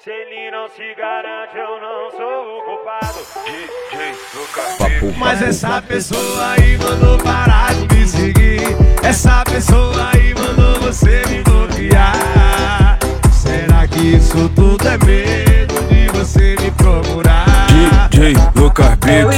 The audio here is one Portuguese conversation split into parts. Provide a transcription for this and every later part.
Se ele não se garante, eu não sou o culpado. DJ Lucas. Mas essa pessoa aí mandou parar de me seguir. Essa pessoa aí mandou você me bloquear. Será que isso tudo é medo de você me procurar? DJ Lucas Beats.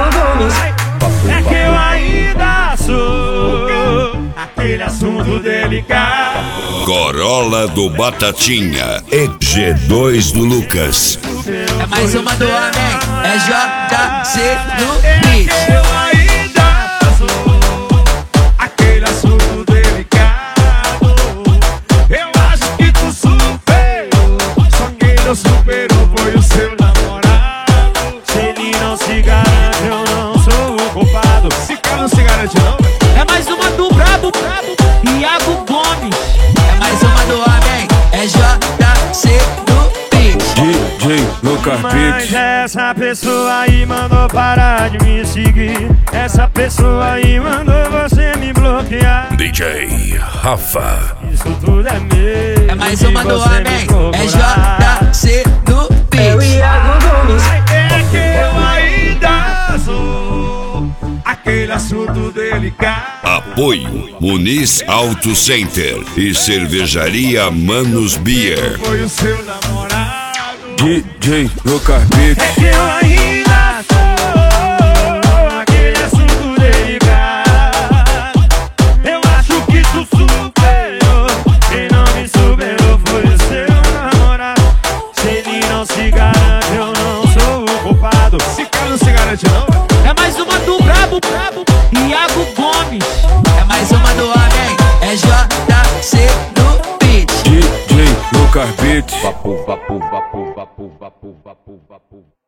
É que eu ainda sou aquele assunto delicado. Corolla do Batatinha, G2 do Lucas. É mais uma do homem, é JC no beat. Eu ainda sou aquele assunto delicado. Eu acho que tu superou, só quem não superou foi o seu namorado. Se ele não se garante, eu não sou o culpado. Esse cara não se garante não, velho. É mais uma do brabo, Iago Gomes. É mais uma do homem, é JC no beat. DJ Lucas Mas Beats. essa pessoa aí mandou parar de me seguir. Essa pessoa aí mandou você me bloquear. DJ Rafa. Isso tudo é medo. É mais de uma do você me homem, procurar. é JC no beat. É que eu ainda sou aquele assunto delicado. Apoio Muniz Auto Center e Cervejaria Manos Beer. Foi o seu namorado. DJ Lucas Beats. É que eu ainda sou aquele assunto delicado. Eu acho que tu superou. Quem não me superou foi o seu namorado. Se ele não se garante, eu não sou o culpado. Esse cara não se garante não, velho. É mais uma do brabo, Iago Gomes. É mais uma do homem, é JC no beat. DJ Lucas Beats. Vapu, vapu, vapu, vapu, vapu, vapu, vapu.